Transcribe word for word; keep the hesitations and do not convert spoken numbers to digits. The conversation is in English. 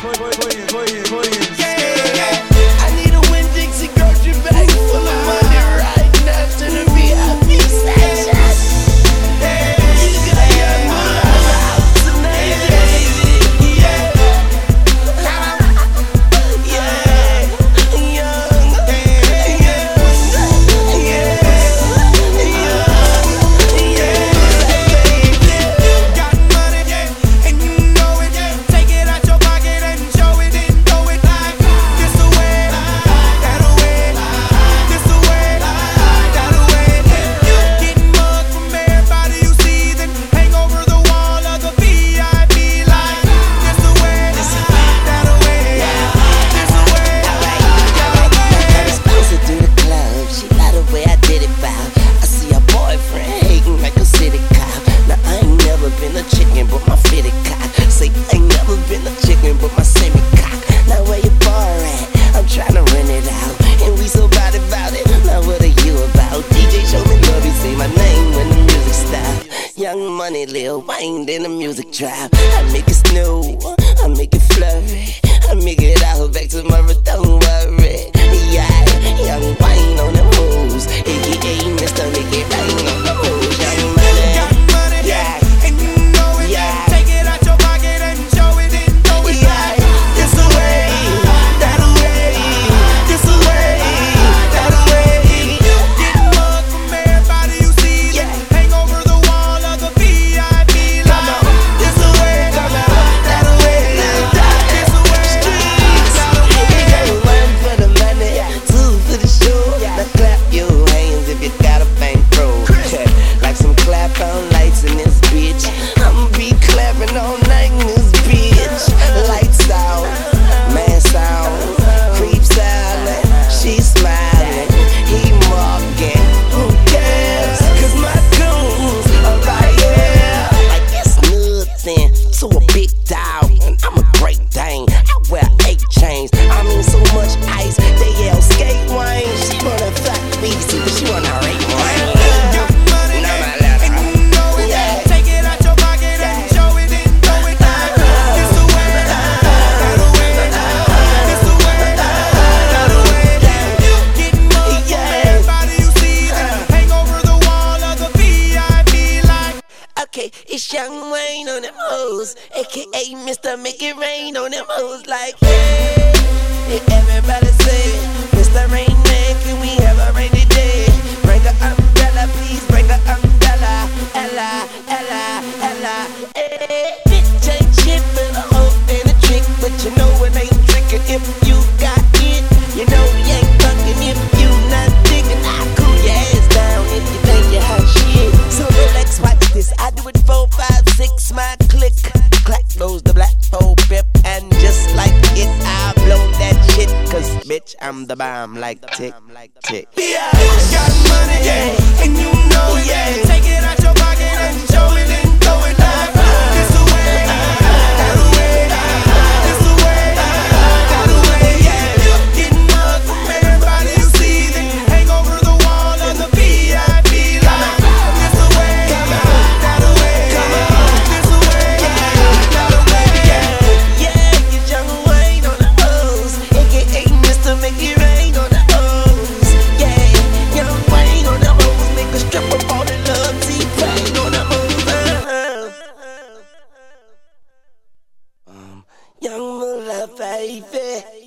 I need a Winn-Dixie grocery bag full of money right now to the V I P section. You got your mother out tonight, baby. Yeah. Yeah. Young. Young Money, Lil Wayne in the music tribe. I make it snow, I make it flurry, I make it out back tomorrow, don't worry. Yeah, Young Wayne on the moves, A K A Mister Make It Rain on the moves. Young Money, Young Money, yeah, and you know it. Yeah, take it out your pocket and show it and throw it. Yeah, this the way, that way, this the way, that way. Get mugged from everybody you see. Yeah, hang over the wall of the V I P line. This the way, that way, this the way. Streets, one for the money, two for the show. Now clap your hands if you got a bankroll. Like some clap on lights in this bitch. I'ma be clapping all night in this bitch. Lights out, mask out, creeps out, she smiling, he mocking. Who cares? Cause my goons are right here. Like it's nothing to a big dog, and I'm a great dane. I wear eight chains. I mean so much ice, they yell skate wine. She wanna fuck me, see, but she wanna rape wine. Okay, it's Young Wayne on them hoes, A K A Mister Make It Rain on them hoes. Like, hey, hey, everybody say, Mister Rain Man, can we have a rainy day? Bring a umbrella, please, bring a umbrella. Ella, Ella, Ella, hey. Bitch ain't shit but a hoe and a trick, but you know it ain't trickin' if you got it. You know you ain't fucking if you not digging. I cool your ass down if you think you hot shit. So relax, watch this. I do it four, five, six, my click. Clack goes the black four pip, and just like it, I blow that shit. Cause bitch, I'm the bomb like tick, tick. Yeah, got money, yeah, and you know it, yeah. Take it out your pocket and show it and throw it like this the way, that way, this the way, that way, yeah. Getting mugged from everybody you see, then hang over the wall of the V I P line. This the way, that way, this the way, that way, yeah. Yeah, get Young Wayne on the hoes, A K A Mister Make It Rain on the hoes. Yeah, Young Wayne on the hoes, make a strip up all the love, T-Pain on the hoes. Um, Young Mula, baby.